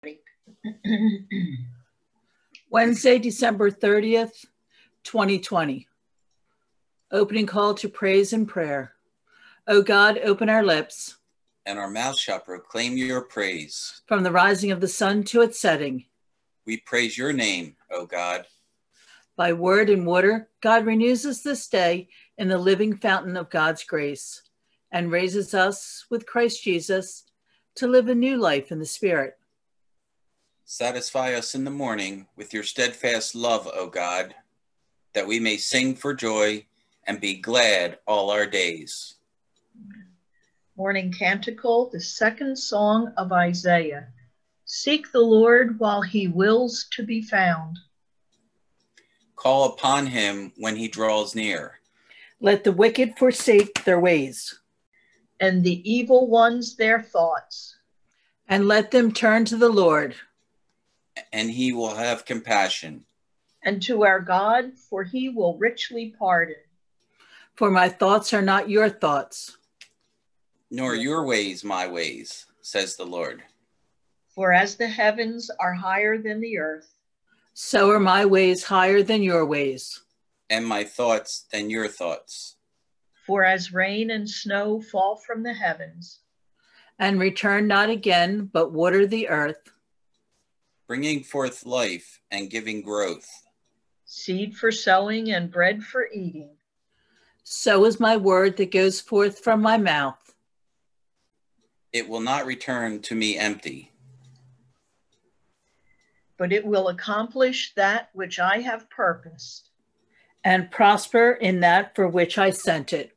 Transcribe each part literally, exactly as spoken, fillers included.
Wednesday, December thirtieth, twenty twenty. Opening call to praise and prayer. O God, open our lips, and our mouth shall proclaim your praise. From the rising of the sun to its setting, we praise your name, O God. By word and water, God renews us this day in the living fountain of God's grace, and raises us with Christ Jesus to live a new life in the Spirit. Satisfy us in the morning with your steadfast love, O God, that we may sing for joy and be glad all our days. Morning Canticle, the second song of Isaiah. Seek the Lord while he wills to be found. Call upon him when he draws near. Let the wicked forsake their ways, and the evil ones their thoughts. And let them turn to the Lord, and he will have compassion. And to our God, for he will richly pardon. For my thoughts are not your thoughts, nor your ways my ways, says the Lord. For as the heavens are higher than the earth, so are my ways higher than your ways, and my thoughts than your thoughts. For as rain and snow fall from the heavens, and return not again, but water the earth, bringing forth life and giving growth, seed for sowing and bread for eating, so is my word that goes forth from my mouth. It will not return to me empty, but it will accomplish that which I have purposed, and prosper in that for which I sent it.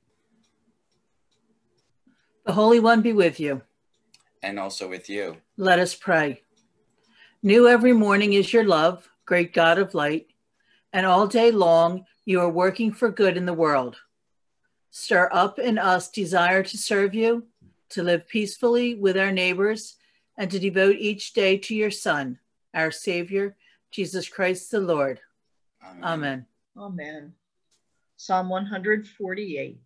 The Holy One be with you. And also with you. Let us pray. New every morning is your love, great God of light, and all day long you are working for good in the world. Stir up in us desire to serve you, to live peacefully with our neighbors, and to devote each day to your Son, our Savior, Jesus Christ the Lord. Amen. Amen. Amen. Psalm one forty-eight.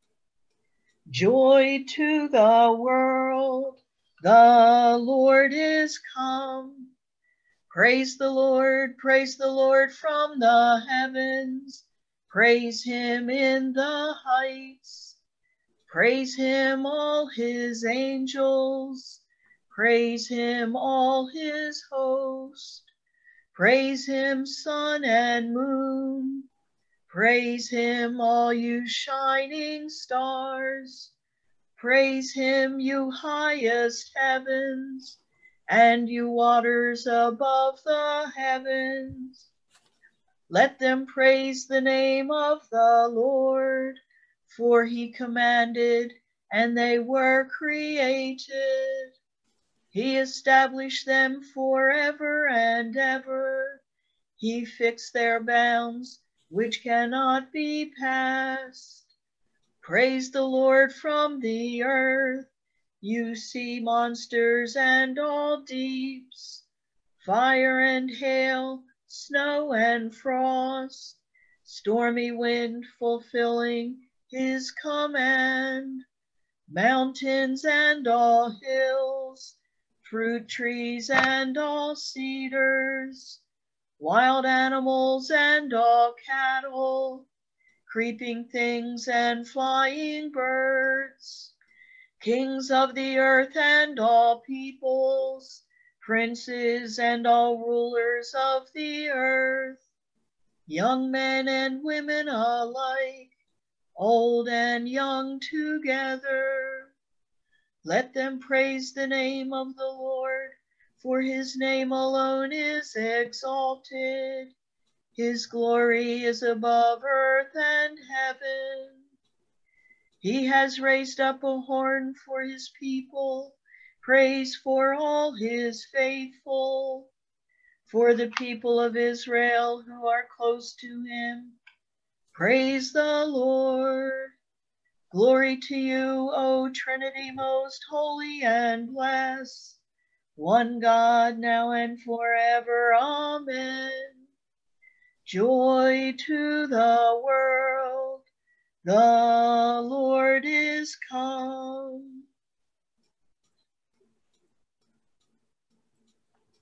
Joy to the world, the Lord is come. Praise the Lord, praise the Lord from the heavens. Praise him in the heights. Praise him, all his angels. Praise him, all his host. Praise him, sun and moon. Praise him, all you shining stars. Praise him, you highest heavens, and you waters above the heavens. Let them praise the name of the Lord, for he commanded, and they were created. He established them forever and ever. He fixed their bounds, which cannot be passed. Praise the Lord from the earth, you sea monsters and all deeps, fire and hail, snow and frost, stormy wind fulfilling his command, mountains and all hills, fruit trees and all cedars, wild animals and all cattle, creeping things and flying birds, kings of the earth and all peoples, princes and all rulers of the earth, young men and women alike, old and young together. Let them praise the name of the Lord, for his name alone is exalted. His glory is above earth and heaven. He has raised up a horn for his people, praise for all his faithful, for the people of Israel who are close to him. Praise the Lord. Glory to you, O Trinity, most holy and blessed, one God, now and forever. Amen. Joy to the world, the Lord is come.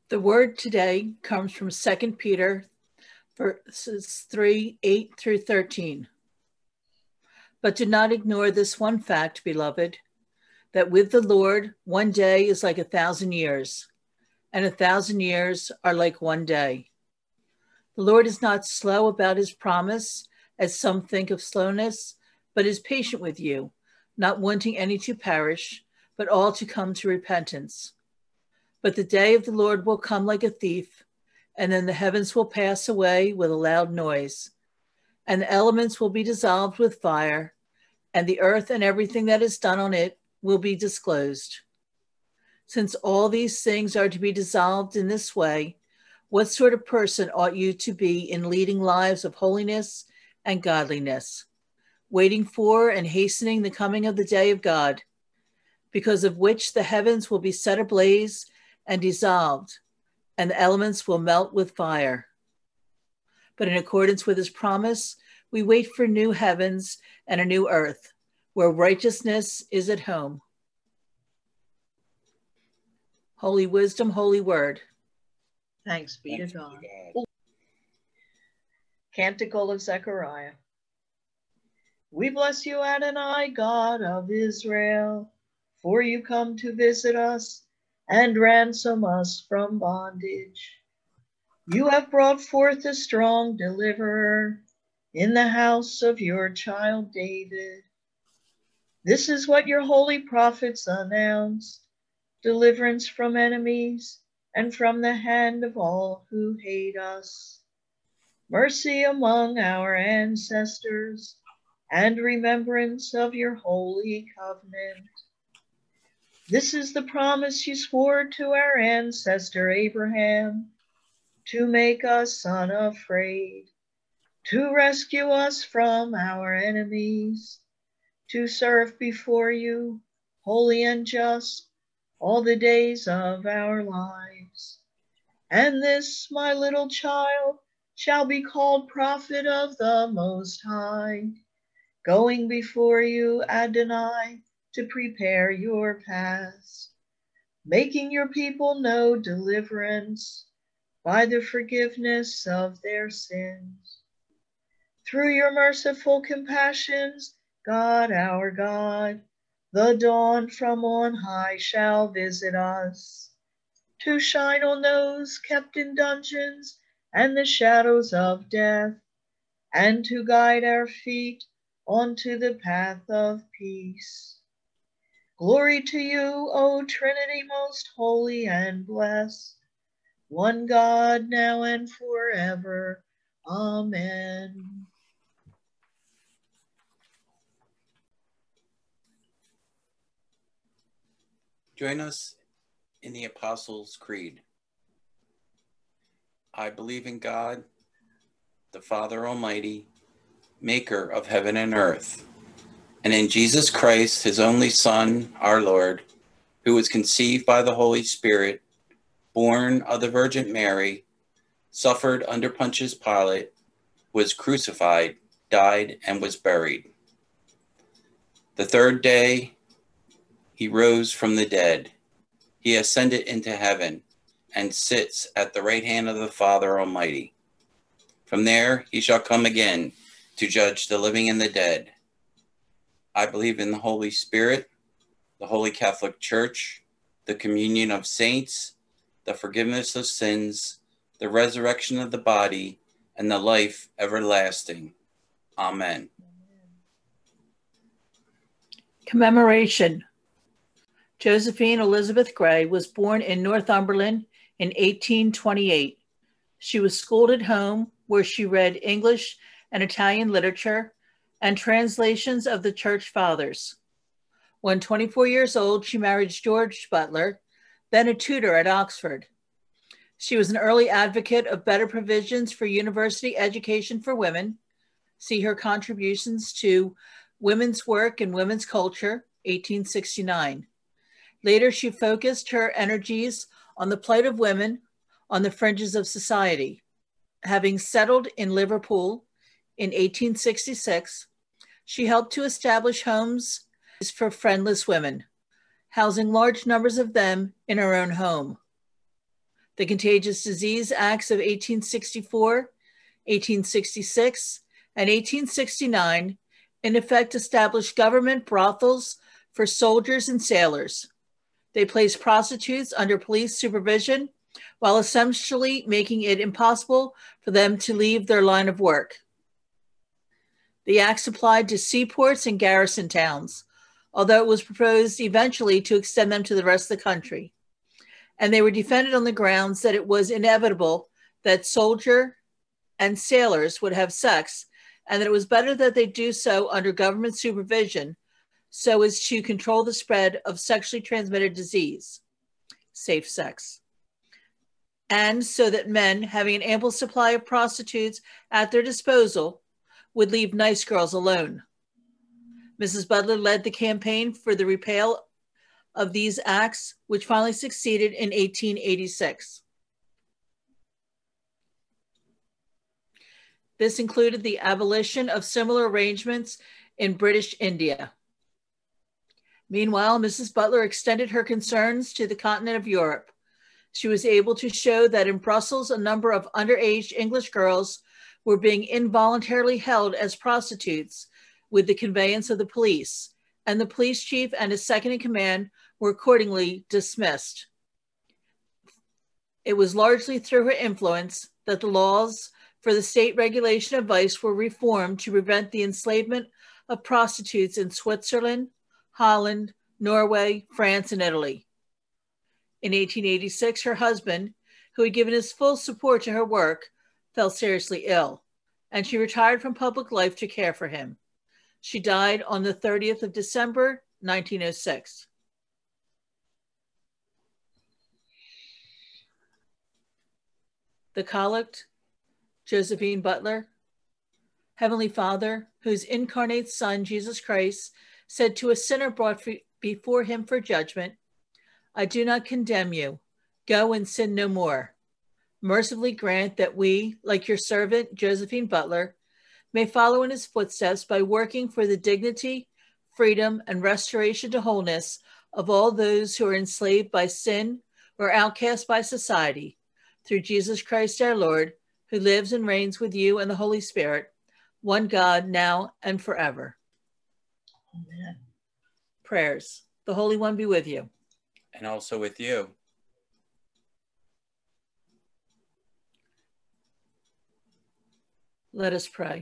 The word today comes from Second Peter verses three, eight through thirteen. But do not ignore this one fact, beloved, that with the Lord, one day is like a thousand years, and a thousand years are like one day. The Lord is not slow about his promise, as some think of slowness, but is patient with you, not wanting any to perish, but all to come to repentance. But the day of the Lord will come like a thief, and then the heavens will pass away with a loud noise, and the elements will be dissolved with fire, and the earth and everything that is done on it will be disclosed. Since all these things are to be dissolved in this way, what sort of person ought you to be in leading lives of holiness and godliness, waiting for and hastening the coming of the day of God, because of which the heavens will be set ablaze and dissolved, and the elements will melt with fire? But in accordance with his promise, we wait for new heavens and a new earth, where righteousness is at home. Holy wisdom, holy word. Thanks be Thanks to God. be to God. Canticle of Zechariah. We bless you, Adonai, God of Israel, for you come to visit us and ransom us from bondage. You have brought forth a strong deliverer in the house of your child David. This is what your holy prophets announced: deliverance from enemies and from the hand of all who hate us, mercy among our ancestors, and remembrance of your holy covenant. This is the promise you swore to our ancestor Abraham, to make us unafraid, to rescue us from our enemies, to serve before you, holy and just, all the days of our lives. And this, my little child, shall be called prophet of the Most High, going before you, Adonai, to prepare your paths, making your people know deliverance by the forgiveness of their sins. Through your merciful compassions, God, our God, the dawn from on high shall visit us, to shine on those kept in dungeons and the shadows of death, and to guide our feet onto the path of peace. Glory to you, O Trinity most holy and blessed, one God, now and forever. Amen. Join us in the Apostles' Creed. I believe in God, the Father Almighty, maker of heaven and earth, and in Jesus Christ, his only Son, our Lord, who was conceived by the Holy Spirit, born of the Virgin Mary, suffered under Pontius Pilate, was crucified, died, and was buried. The third day, he rose from the dead. He ascended into heaven and sits at the right hand of the Father Almighty. From there, he shall come again to judge the living and the dead. I believe in the Holy Spirit, the Holy Catholic Church, the communion of saints, the forgiveness of sins, the resurrection of the body, and the life everlasting. Amen. Commemoration. Josephine Elizabeth Gray was born in Northumberland in eighteen twenty-eight. She was schooled at home, where she read English and Italian literature and translations of the Church Fathers. When twenty-four years old, she married George Butler, then a tutor at Oxford. She was an early advocate of better provisions for university education for women. See her contributions to Women's Work and Women's Culture, eighteen sixty-nine. Later, she focused her energies on the plight of women on the fringes of society. Having settled in Liverpool in eighteen sixty-six, she helped to establish homes for friendless women, housing large numbers of them in her own home. The Contagious Disease Acts of eighteen sixty-four, eighteen sixty-six, and eighteen sixty-nine in effect established government brothels for soldiers and sailors. They placed prostitutes under police supervision while essentially making it impossible for them to leave their line of work. The acts applied to seaports and garrison towns, although it was proposed eventually to extend them to the rest of the country. And they were defended on the grounds that it was inevitable that soldier and sailors would have sex, and that it was better that they do so under government supervision so as to control the spread of sexually transmitted disease, safe sex, and so that men, having an ample supply of prostitutes at their disposal, would leave nice girls alone. Missus Butler led the campaign for the repeal of these acts, which finally succeeded in eighteen eighty-six. This included the abolition of similar arrangements in British India. Meanwhile, Missus Butler extended her concerns to the continent of Europe. She was able to show that in Brussels, a number of underage English girls were being involuntarily held as prostitutes with the conveyance of the police, and the police chief and his second in command were accordingly dismissed. It was largely through her influence that the laws for the state regulation of vice were reformed to prevent the enslavement of prostitutes in Switzerland, Holland, Norway, France, and Italy. In eighteen eighty-six, her husband, who had given his full support to her work, fell seriously ill, and she retired from public life to care for him. She died on the thirtieth of December, nineteen oh six. The Collect, Josephine Butler. Heavenly Father, whose incarnate Son, Jesus Christ, said to a sinner brought before him for judgment, I do not condemn you. Go and sin no more. Mercifully grant that we, like your servant, Josephine Butler, may follow in his footsteps by working for the dignity, freedom, and restoration to wholeness of all those who are enslaved by sin or outcast by society, through Jesus Christ our Lord, who lives and reigns with you and the Holy Spirit, one God, now and forever. Amen. Prayers. The Holy One be with you. And also with you. Let us pray.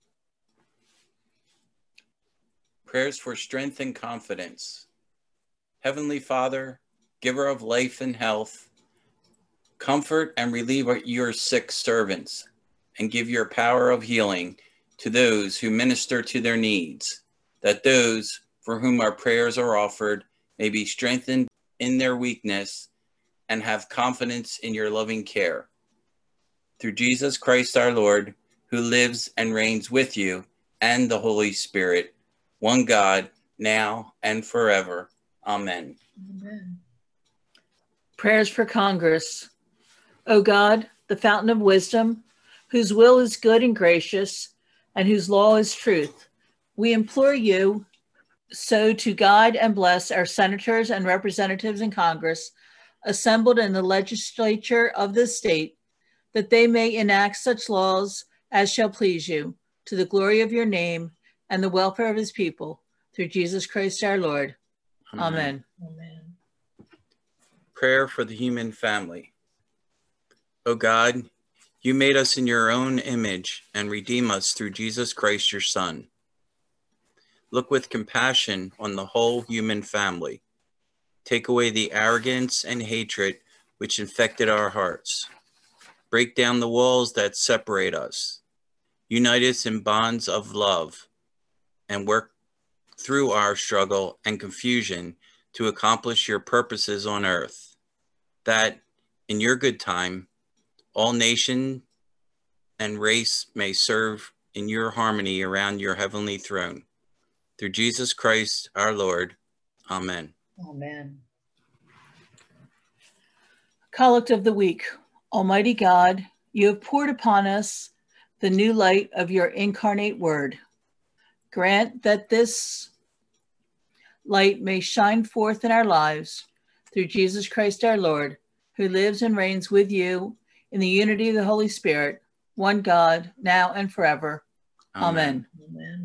Prayers for strength and confidence. Heavenly Father, giver of life and health, comfort and relieve your sick servants, and give your power of healing to those who minister to their needs, that those for whom our prayers are offered may be strengthened in their weakness and have confidence in your loving care. Through Jesus Christ our Lord, who lives and reigns with you and the Holy Spirit, one God, now and forever. Amen. Amen. Prayers for Congress. O God, the fountain of wisdom, whose will is good and gracious, and whose law is truth, we implore you so to guide and bless our senators and representatives in Congress assembled in the legislature of this state, that they may enact such laws as shall please you, to the glory of your name and the welfare of his people, through Jesus Christ our Lord. Amen. Amen. Prayer for the human family. O God, you made us in your own image and redeem us through Jesus Christ, your Son. Look with compassion on the whole human family. Take away the arrogance and hatred which infected our hearts. Break down the walls that separate us. Unite us in bonds of love, and work through our struggle and confusion to accomplish your purposes on earth, that in your good time, all nation and race may serve in your harmony around your heavenly throne. Through Jesus Christ, our Lord. Amen. Amen. Collect of the Week. Almighty God, you have poured upon us the new light of your incarnate word. Grant that this light may shine forth in our lives through Jesus Christ our Lord, who lives and reigns with you in the unity of the Holy Spirit, one God, now and forever. Amen. Amen. Amen.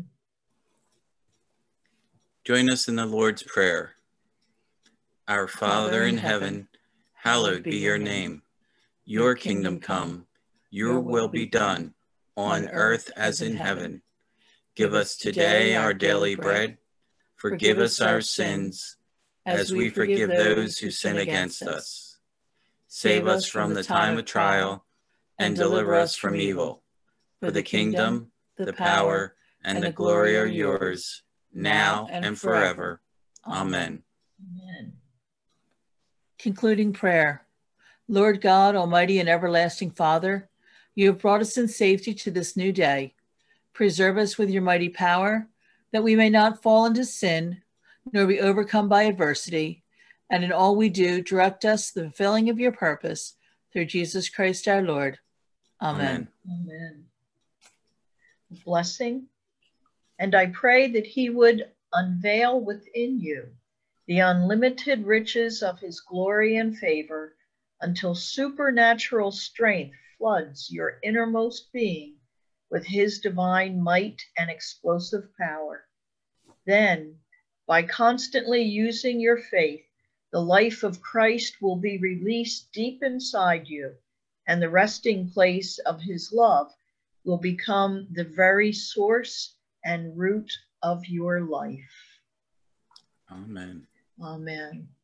Join us in the Lord's Prayer. Our Father in heaven, hallowed be your name. Your kingdom come, your will be done, on earth as in heaven. Give us today our daily bread. Forgive us our sins, as we forgive those who sin against us. Save us from the time of trial, and deliver us from evil. For the kingdom, the power, and the glory are yours, now and forever. Amen. Amen. Concluding prayer. Lord God, Almighty and everlasting Father, you have brought us in safety to this new day. Preserve us with your mighty power, that we may not fall into sin, nor be overcome by adversity, and in all we do, direct us to the fulfilling of your purpose, through Jesus Christ our Lord. Amen. Amen. Blessing. And I pray that he would unveil within you the unlimited riches of his glory and favor, until supernatural strength floods your innermost being with his divine might and explosive power. Then, by constantly using your faith, the life of Christ will be released deep inside you, and the resting place of his love will become the very source and root of your life. Amen. Amen.